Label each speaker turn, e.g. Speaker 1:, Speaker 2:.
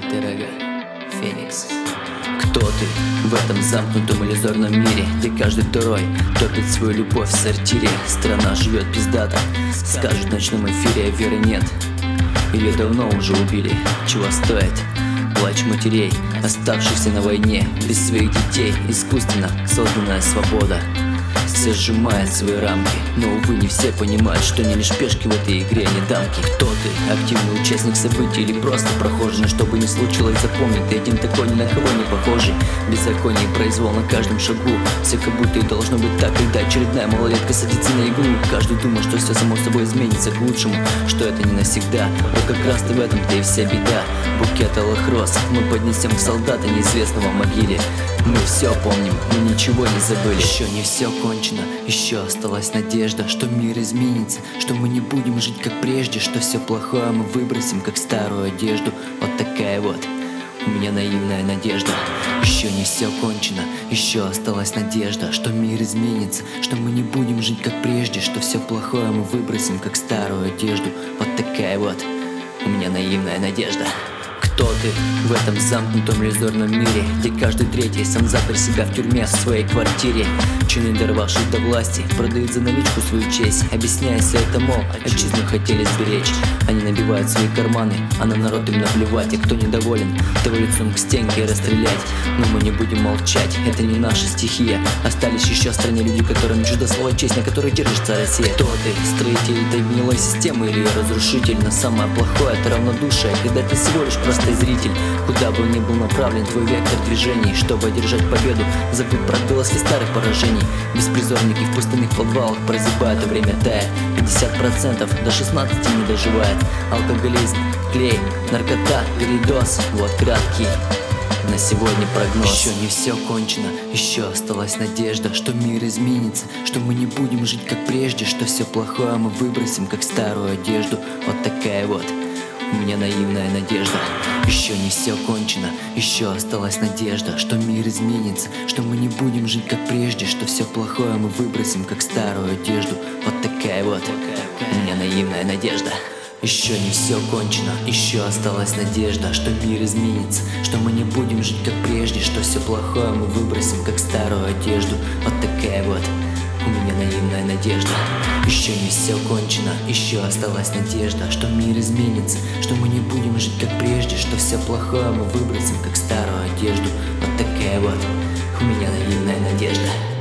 Speaker 1: Терага, Феникс. Кто ты в этом замкнутом иллюзорном мире, где каждый второй топит свою любовь в сортире? Страна живет пиздато, скажут в ночном эфире, а веры нет. Ее давно уже убили, чего стоит плач матерей, оставшихся на войне без своих детей. Искусственно созданная свобода все сжимает свои рамки, но, увы, не все понимают, что не лишь пешки в этой игре, а не дамки. Кто ты? Активный участник событий или просто прохожий? Но что бы ни случилось, запомни, ты один такой, ни на кого не похожий. Беззаконие и произвол на каждом шагу, все как будто и должно быть так, когда очередная малолетка садится на иглу. Каждый думает, что все само собой изменится к лучшему, что это не навсегда. Вот как раз-то в этом-то и вся беда. Букет алых роз мы поднесем к солдату неизвестного могиле. Мы все помним, мы ничего не забыли. Еще не все кончено, еще осталась надежда, что мир изменится, что мы не будем жить как прежде, что все плохое мы выбросим, как старую одежду. Вот такая вот у меня наивная надежда. Еще не все кончено, еще осталась надежда, что мир изменится, что мы не будем жить как прежде, что все плохое мы выбросим, как старую одежду. Вот такая вот у меня наивная надежда. Кто ты в этом замкнутом иллюзорном мире, где каждый третий сам запер себя в тюрьме в своей квартире? Чины, дорвавшись до власти, продают за наличку свою честь, объясняясь это, мол, отчизну хотели сберечь. Они набивают свои карманы, а на народ им наплевать. И кто недоволен, того лицом к стенке расстрелять. Но мы не будем молчать, это не наша стихия. Остались еще в стране люди, которым чуждо слово честь, на которой держится Россия. Кто ты? Строитель этой гнилой системы или ее разрушитель? Но самое плохое — это равнодушие, когда ты всего лишь простой зритель. Куда бы ни был направлен твой вектор движений, чтобы одержать победу, забудь про отголоски старых поражений. Беспризорники в пустынных подвалах прозябают, а время тает. 50% до 16 не доживает. Алкоголизм, клей, наркота, передоз. Вот краткий на сегодня прогноз. Еще не все кончено, еще осталась надежда, что мир изменится, что мы не будем жить как прежде, что все плохое мы выбросим, как старую одежду. Вот такая вот у меня наивная надежда. Еще не все кончено, еще осталась надежда, что мир изменится, что мы не будем жить как прежде, что все плохое мы выбросим, как старую одежду. Вот такая вот у меня наивная надежда. Еще не все кончено, еще осталась надежда, что мир изменится, что мы не будем жить как прежде, что все плохое мы выбросим, как старую одежду. Вот такая вот у меня наивная надежда. Еще не все кончено, еще осталась надежда, что мир изменится, что мы не будем жить как прежде, что все плохое мы выбросим, как старую одежду. Вот такая вот у меня наивная надежда.